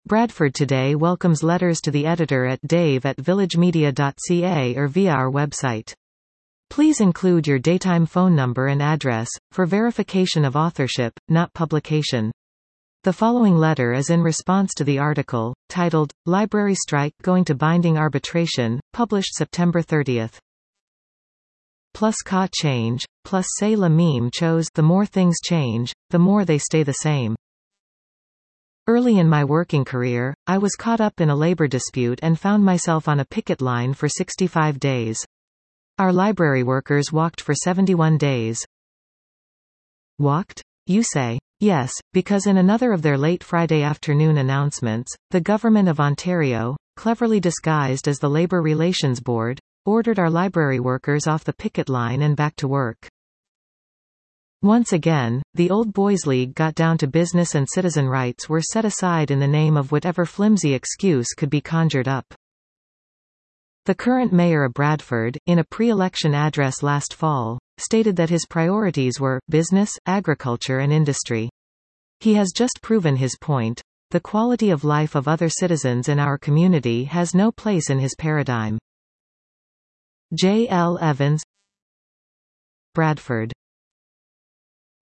Bradford Today welcomes letters to the editor at dave@villagemedia.ca or via our website. Please include your daytime phone number and address, for verification of authorship, not publication. The following letter is in response to the article, titled, Library Strike Going to Binding Arbitration, published September 30. Plus ka change, plus say la meme chose the more things change, the more they stay the same. Early in my working career, I was caught up in a labor dispute and found myself on a picket line for 65 days. Our library workers walked for 71 days. Walked? You say. Yes, because in another of their late Friday afternoon announcements, the Government of Ontario, cleverly disguised as the Labour Relations Board, ordered our library workers off the picket line and back to work. Once again, the Old Boys League got down to business and citizen rights were set aside in the name of whatever flimsy excuse could be conjured up. The current mayor of Bradford, in a pre-election address last fall, stated that his priorities were business, agriculture and industry. He has just proven his point. The quality of life of other citizens in our community has no place in his paradigm. J. L. Evans, Bradford.